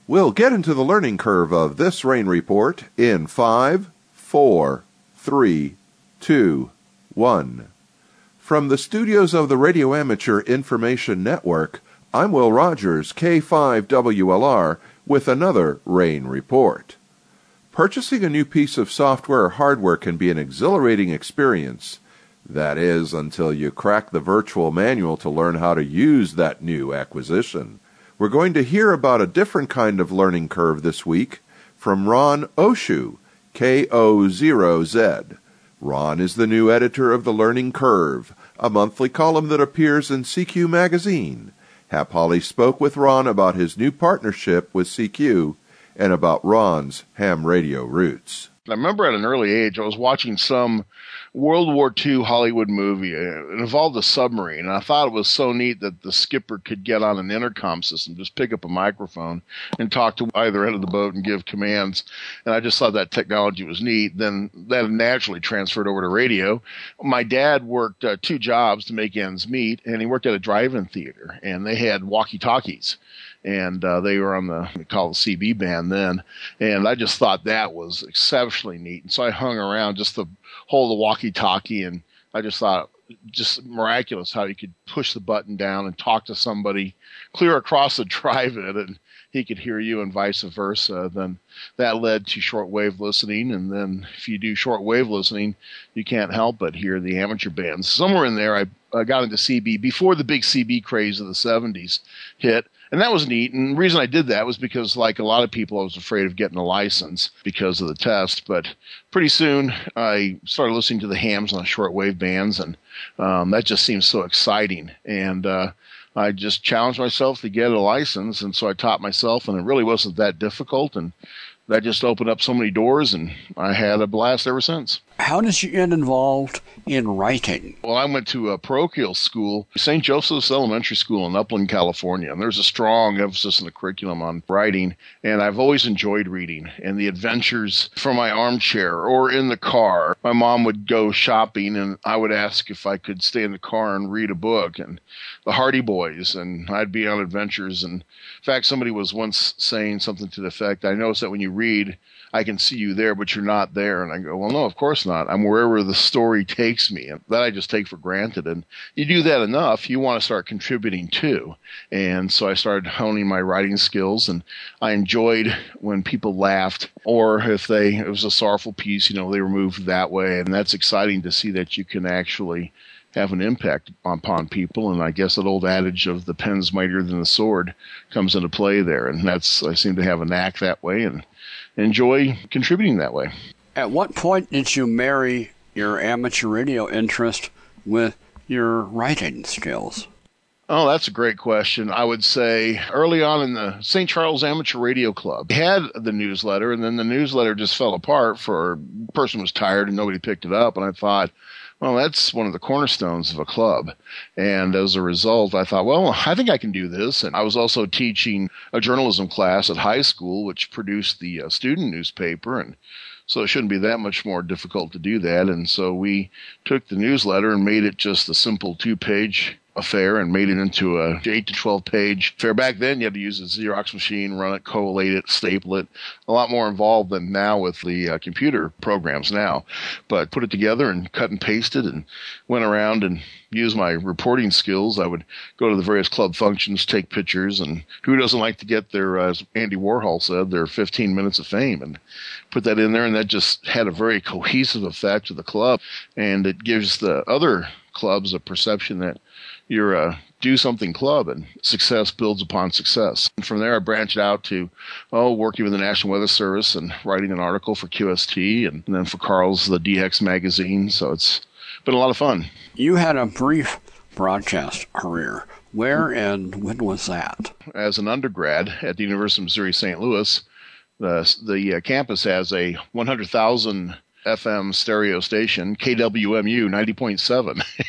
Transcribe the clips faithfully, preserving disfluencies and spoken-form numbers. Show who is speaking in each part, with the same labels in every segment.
Speaker 1: We'll get into the learning curve of this rain report in five, four, three, two, one. From the studios of the Radio Amateur Information Network, I'm Will Rogers, K five W L R, with another rain report. Purchasing a new piece of software or hardware can be an exhilarating experience. That is, until you crack the virtual manual to learn how to use that new acquisition. We're going to hear about a different kind of learning curve this week from Ron Oshu, K O zero Z. Ron is the new editor of The Learning Curve, a monthly column that appears in C Q magazine. Hap Holly spoke with Ron about his new partnership with C Q and about Ron's ham radio roots.
Speaker 2: I remember at an early age, I was watching some World War Two Hollywood movie. It involved a submarine, and I thought it was so neat that the skipper could get on an intercom system, just pick up a microphone and talk to either end of the boat and give commands. And I just thought that technology was neat. Then that naturally transferred over to radio. My dad worked uh, two jobs to make ends meet, and he worked at a drive-in theater, and they had walkie-talkies. And uh, they were on the, we call it C B band then. And I just thought that was exceptionally neat. And so I hung around just to hold the walkie-talkie, and I just thought just miraculous how you could push the button down and talk to somebody clear across the drive-in, and he could hear you and vice versa. Then that led to shortwave listening. And then if you do shortwave listening, you can't help but hear the amateur bands. Somewhere in there, I, I got into C B before the big C B craze of the seventies hit. And that was neat. And the reason I did that was because, like a lot of people, I was afraid of getting a license because of the test. But pretty soon I started listening to the hams on the shortwave bands, and um, that just seemed so exciting. And uh, I just challenged myself to get a license. And so I taught myself, and it really wasn't that difficult. And that just opened up so many doors, and I had a blast ever since.
Speaker 3: How did you get involved in writing?
Speaker 2: Well, I went to a parochial school, Saint Joseph's Elementary School in Upland, California. And there's a strong emphasis in the curriculum on writing. And I've always enjoyed reading and the adventures from my armchair or in the car. My mom would go shopping, and I would ask if I could stay in the car and read a book, and the Hardy Boys, and I'd be on adventures. And in fact, somebody was once saying something to the effect, I noticed that when you read, I can see you there, but you're not there. And I go, well, no, of course not. I'm wherever the story takes me. And that I just take for granted. And you do that enough, you want to start contributing too. And so I started honing my writing skills, and I enjoyed when people laughed, or if they, it was a sorrowful piece, you know, they were moved that way. And that's exciting to see that you can actually have an impact upon people. And I guess that old adage of the pen's mightier than the sword comes into play there. And that's, I seem to have a knack that way and enjoy contributing that way.
Speaker 3: At what point did you marry your amateur radio interest with your writing skills?
Speaker 2: Oh, that's a great question. I would say early on in the Saint Charles Amateur Radio Club, we had the newsletter, and then the newsletter just fell apart for a person was tired and nobody picked it up. And I thought, well, that's one of the cornerstones of a club. And as a result, I thought, well, I think I can do this. And I was also teaching a journalism class at high school, which produced the uh, student newspaper. And so it shouldn't be that much more difficult to do that. And so we took the newsletter and made it just a simple two-page affair and made it into a eight to twelve page affair. Back then, you had to use a Xerox machine, run it, collate it, staple it. A lot more involved than now with the uh, computer programs now. But put it together and cut and pasted and went around and used my reporting skills. I would go to the various club functions, take pictures, and who doesn't like to get their, uh, as Andy Warhol said, their fifteen minutes of fame, and put that in there. And that just had a very cohesive effect to the club. And it gives the other clubs a perception that you're a do-something club, and success builds upon success. And from there, I branched out to, oh, working with the National Weather Service and writing an article for Q S T, and, and then for Carl's The D X magazine. So it's been a lot of fun.
Speaker 3: You had a brief broadcast career. Where and when was that?
Speaker 2: As an undergrad at the University of Missouri Saint Louis, the, the uh, campus has a one hundred thousand F M stereo station, K W M U ninety point seven.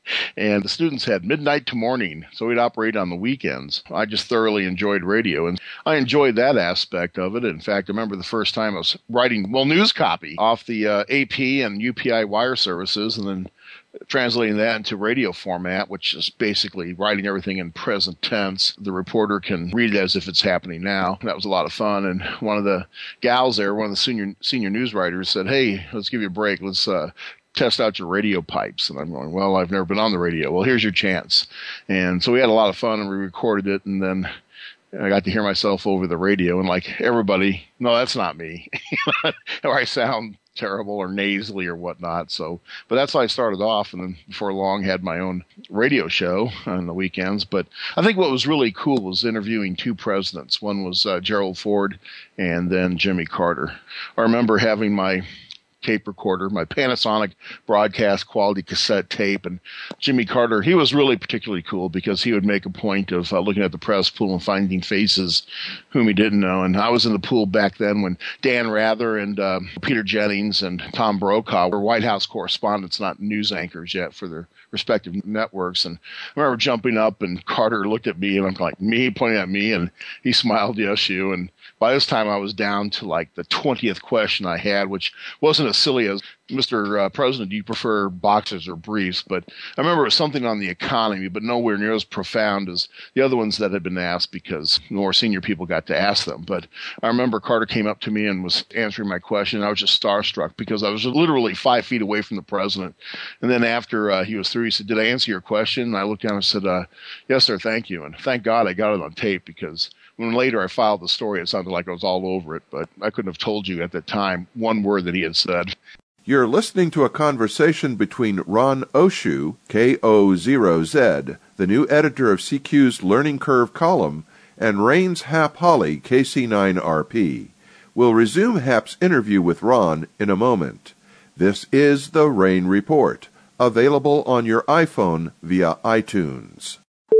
Speaker 2: And the students had midnight to morning, so we'd operate on the weekends. I just thoroughly enjoyed radio, and I enjoyed that aspect of it. In fact, I remember the first time I was writing, well, news copy off the uh, A P and U P I wire services, and then translating that into radio format, which is basically writing everything in present tense. The reporter can read it as if it's happening now. That was a lot of fun. And one of the gals there, one of the senior senior news writers, said, "Hey, let's give you a break. Let's uh, test out your radio pipes." And I'm going, "Well, I've never been on the radio." "Well, here's your chance." And so we had a lot of fun, and we recorded it, and then I got to hear myself over the radio, and like everybody, no, that's not me. Or I sound terrible or nasally or whatnot. So, but that's how I started off, and then before long had my own radio show on the weekends. But I think what was really cool was interviewing two presidents. One was uh, Gerald Ford, and then Jimmy Carter. I remember having my tape recorder, my Panasonic broadcast quality cassette tape. And Jimmy Carter, he was really particularly cool because he would make a point of uh, looking at the press pool and finding faces whom he didn't know. And I was in the pool back then when Dan Rather and uh, Peter Jennings and Tom Brokaw were White House correspondents, not news anchors yet for their respective networks. And I remember jumping up, and Carter looked at me, and I'm like, "Me?" pointing at me, and he smiled, "Yes, you." And by this time I was down to like the twentieth question I had, which wasn't as silly as, "Mister Uh, President, do you prefer boxers or briefs?" But I remember it was something on the economy, but nowhere near as profound as the other ones that had been asked because more senior people got to ask them. But I remember Carter came up to me and was answering my question, and I was just starstruck because I was literally five feet away from the president. And then after uh, he was through, he said, "Did I answer your question?" And I looked down and said, uh, "Yes, sir, thank you." And thank God I got it on tape, because when later I filed the story, it sounded like I was all over it, but I couldn't have told you at the time one word that he had said.
Speaker 1: You're listening to a conversation between Ron Oshu, K O zero Z, the new editor of C Q's Learning Curve column, and Rains Hap Holly, K C nine R P. We'll resume Hap's interview with Ron in a moment. This is the Rain Report, available on your iPhone via iTunes.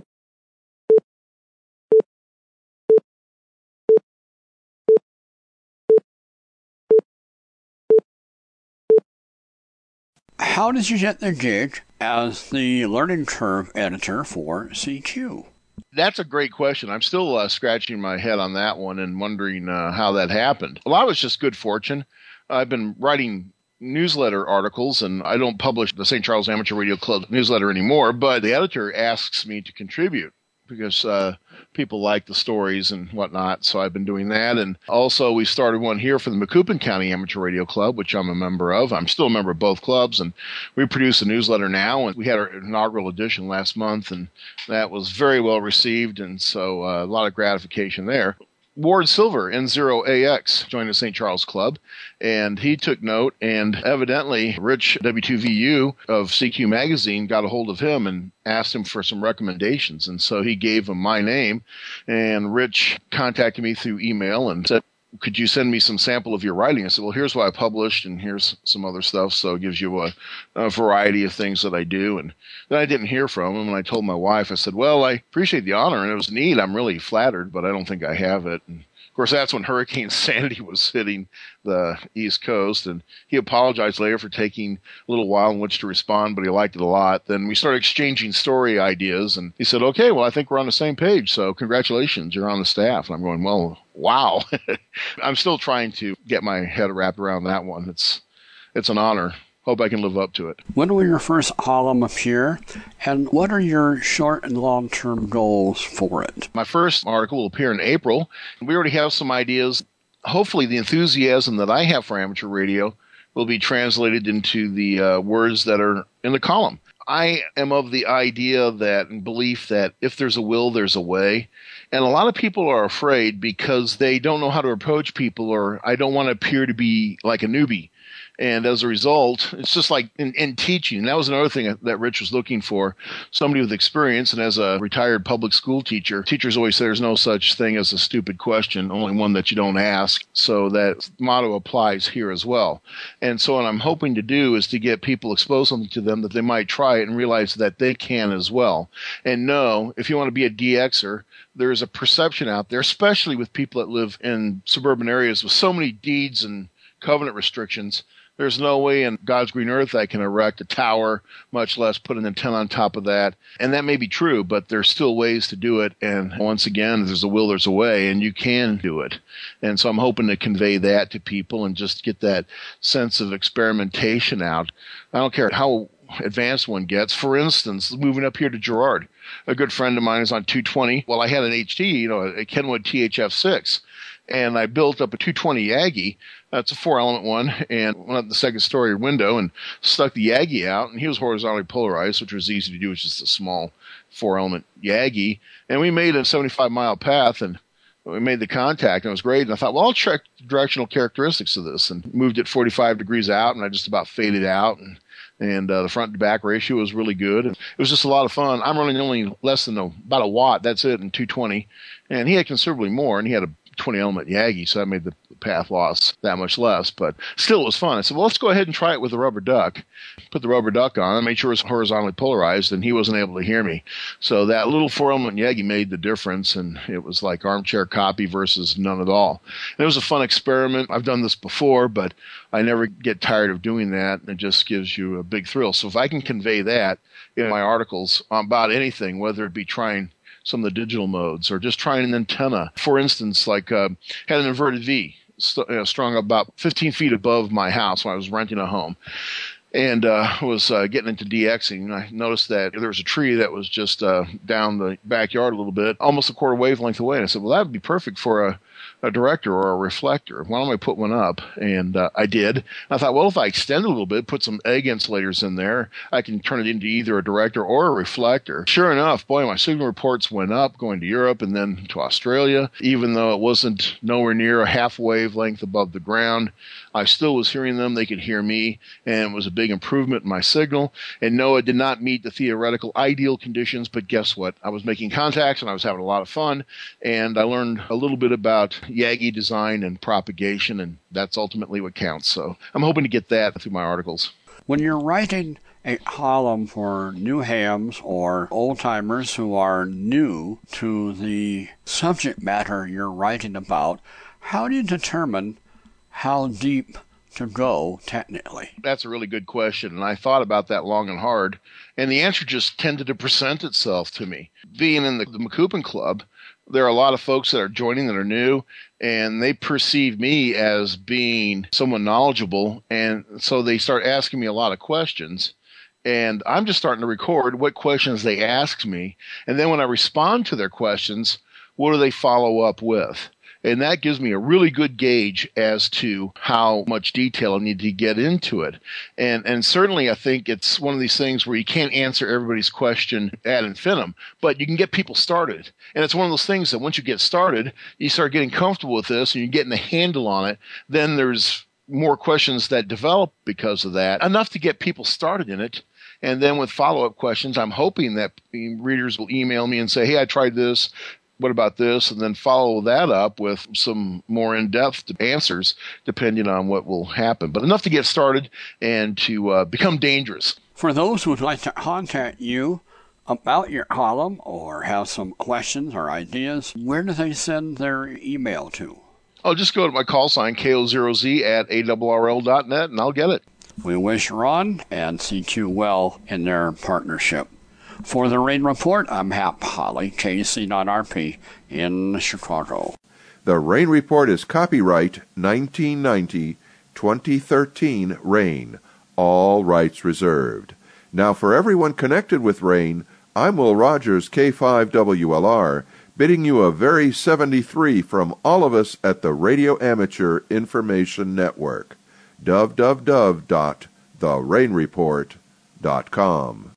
Speaker 3: How did you get the gig as the Learning Curve editor for C Q?
Speaker 2: That's a great question. I'm still uh, scratching my head on that one and wondering uh, how that happened. A lot of it's just good fortune. I've been writing newsletter articles, and I don't publish the Saint Charles Amateur Radio Club newsletter anymore, but the editor asks me to contribute because uh, people like the stories and whatnot, so I've been doing that. And also we started one here for the Macoupin County Amateur Radio Club, which I'm a member of. I'm still a member of both clubs, and we produce a newsletter now, and we had our inaugural edition last month, and that was very well received, and so uh, a lot of gratification there. Ward Silver, N zero A X, joined the Saint Charles Club, and he took note, and evidently Rich W two V U of C Q Magazine got a hold of him and asked him for some recommendations, and so he gave him my name, and Rich contacted me through email and said, "Could you send me some sample of your writing?" I said, "Well, here's what I published, and here's some other stuff." So it gives you a, a variety of things that I do. And then I didn't hear from him, and I told my wife, I said, "Well, I appreciate the honor, and it was neat. I'm really flattered, but I don't think I have it." And of course, that's when Hurricane Sandy was hitting the East Coast, and he apologized later for taking a little while in which to respond, but he liked it a lot. Then we started exchanging story ideas, and he said, "Okay, well, I think we're on the same page, so congratulations, you're on the staff." And I'm going, well, wow. I'm still trying to get my head wrapped around that one. It's it's an honor. Hope I can live up to it.
Speaker 3: When will your first column appear, and what are your short and long-term goals for it?
Speaker 2: My first article will appear in April. We already have some ideas. Hopefully the enthusiasm that I have for amateur radio will be translated into the uh, words that are in the column. I am of the idea that and belief that if there's a will, there's a way. And a lot of people are afraid because they don't know how to approach people, or I don't want to appear to be like a newbie. And as a result, it's just like in, in teaching. That was another thing that Rich was looking for, somebody with experience. And as a retired public school teacher, teachers always say there's no such thing as a stupid question, only one that you don't ask. So that motto applies here as well. And so what I'm hoping to do is to get people, expose something to them that they might try it and realize that they can as well. And know, if you want to be a D Xer, there's a perception out there, especially with people that live in suburban areas with so many deeds and covenant restrictions, There's no way in God's green earth I can erect a tower, much less put an antenna on top of that. And that may be true, but there's still ways to do it. And once again, if there's a will, there's a way, and you can do it. And so I'm hoping to convey that to people and just get that sense of experimentation out. I don't care how advanced one gets. For instance, moving up here to Girard, a good friend of mine is on two twenty. Well, I had an H D, you know, a Kenwood T H F six. And I built up a two twenty Yagi. That's a four-element one, and went up the second-story window and stuck the Yagi out. And he was horizontally polarized, which was easy to do. It was just a small four-element Yagi. And we made a seventy-five mile path, and we made the contact, and it was great. And I thought, well, I'll check the directional characteristics of this, and moved it forty-five degrees out, and I just about faded out. And And uh, the front to back ratio was really good. And it was just a lot of fun. I'm running only less than a, about a watt. That's it in two twenty. And he had considerably more, and he had a twenty element Yagi, so that made the path loss that much less. But still, it was fun. I said, well, let's go ahead and try it with the rubber duck. Put the rubber duck on. I made sure it was horizontally polarized, and he wasn't able to hear me. So that little four element Yagi made the difference, and it was like armchair copy versus none at all. And it was a fun experiment. I've done this before, but I never get tired of doing that, and it just gives you a big thrill. So if I can convey that in my articles about anything, whether it be trying some of the digital modes or just trying an antenna, for instance, like uh, had an inverted V st- you know, strung about fifteen feet above my house when I was renting a home. And uh, was uh, getting into DXing, and I noticed that there was a tree that was just uh, down the backyard a little bit, almost a quarter wavelength away. And I said, well, that would be perfect for a, a director or a reflector. Why don't I put one up? And uh, I did. And I thought, well, if I extend it a little bit, put some egg insulators in there, I can turn it into either a director or a reflector. Sure enough, boy, my signal reports went up going to Europe and then to Australia. Even though it wasn't nowhere near a half wavelength above the ground, I still was hearing them. They could hear me, and it was a big improvement in my signal. And no, it did not meet the theoretical ideal conditions, but guess what? I was making contacts, and I was having a lot of fun, and I learned a little bit about Yagi design and propagation, and that's ultimately what counts. So I'm hoping to get that through my articles.
Speaker 3: When you're writing a column for new hams or old-timers who are new to the subject matter you're writing about, how do you determine how deep to go technically?
Speaker 2: That's a really good question, and I thought about that long and hard, and the answer just tended to present itself to me. Being in the, the McCoupin Club, there are a lot of folks that are joining that are new, and they perceive me as being someone knowledgeable, and so they start asking me a lot of questions. And I'm just starting to record what questions they ask me, and then when I respond to their questions, what do they follow up with? And that gives me a really good gauge as to how much detail I need to get into it. And and certainly I think it's one of these things where you can't answer everybody's question ad infinitum, but you can get people started. And it's one of those things that once you get started, you start getting comfortable with this and you're getting a handle on it, then there's more questions that develop because of that, enough to get people started in it. And then with follow-up questions, I'm hoping that readers will email me and say, hey, I tried this. What about this? And then follow that up with some more in-depth answers depending on what will happen. But enough to get started and to uh, become dangerous.
Speaker 3: For those who would like to contact you about your column or have some questions or ideas, where do they send their email to?
Speaker 2: Oh, just go to my call sign, K O zero Z at A R R L dot net, and I'll get it.
Speaker 3: We wish Ron and C Q well in their partnership. For the Rain Report, I'm Hap Holly, K C R P in Chicago.
Speaker 1: The Rain Report is copyright nineteen ninety, twenty thirteen Rain. All rights reserved. Now, for everyone connected with Rain, I'm Will Rogers, K five W L R, bidding you a very seventy-three from all of us at the Radio Amateur Information Network. w w w dot the rain report dot com